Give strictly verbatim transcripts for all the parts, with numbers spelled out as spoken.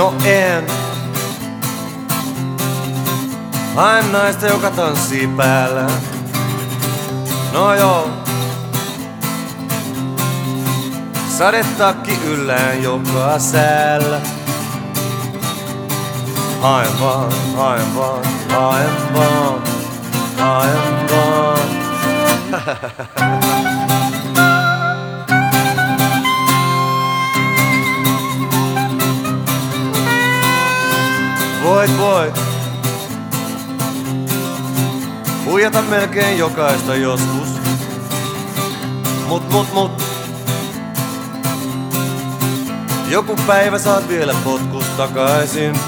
No en. Haen naista, joka tanssii päällä. No joo. Sadetakki yllään joka säällä. Haen vaan, haen vaan, haen vaan, haen vaan. Voit, voit. Huijata melkein jokaista joskus. Mut, mut, mut. Joku päivä saat vielä potkus takaisin.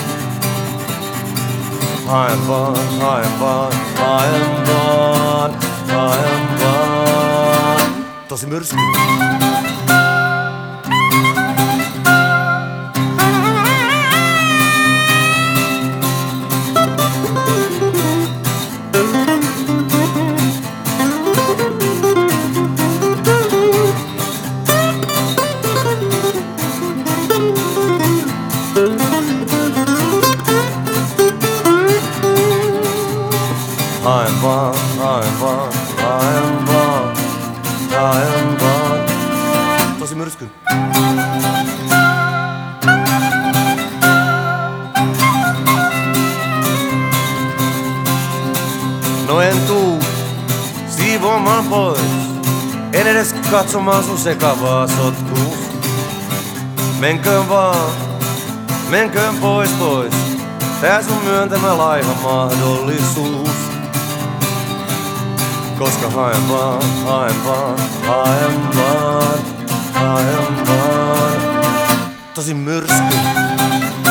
Haen vaan, haen vaan, haen vaan, haen vaan. Tosi myrsky. Haen vaan, haen vaan, haen vaan, haen vaan. Tosi myrsky. No en tuu siivoamaan pois, en edes katsomaan sun sekavaa sotkuus. Menköön vaan, menköön pois pois, tää sun myöntämä laiha mahdollisuus. Koska haen vaan, haen vaan, haen vaan, haen vaan. Tosi myrsky.